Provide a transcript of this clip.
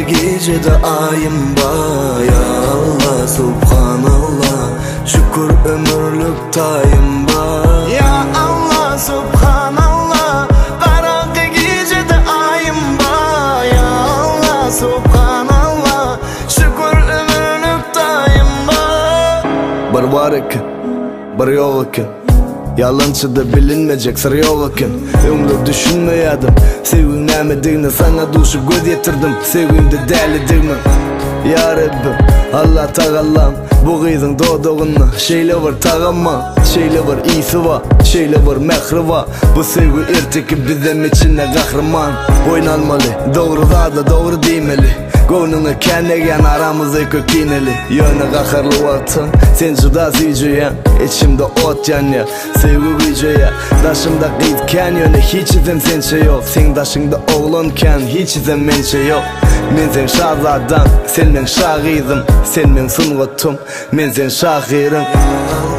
gecede ayım var. Ya Allah subhanallah, şükür ömürlük tayım var. Ya Allah subhanallah, karanlık gecede ayım var. Ya Allah subhanallah, şükür ömürlük tayım var. Bir var iken, bir yok iken, yalancıda bilinmeyecek sır yok iken, ömrü düşünmeyedim. Sevgin nemediğine sana duşu göz yetirdim. Sevgimde delidirmi ya Rabbim, Allah tağallam. Bu kızın doğduğuna şeyle var tağama, şeyle var iyisi var, şeyle var mehri var. Bu sevgi erteki bizim içinde kahraman. Oynanmalı, doğru da doğru demeli. Gönlüne kendegen aramızda kökineli. Yöne kakarlı vatın, sen juda ziyceyen, içimde ot yanıyor. Sevgi güceye, daşımda kıyıtken yöne hiç izim sençe yok. Sen daşında oğlanken hiç izim mençe yok. Men sen şahzadan, sen men şahidim, sen men sungutum, men sen şahirim.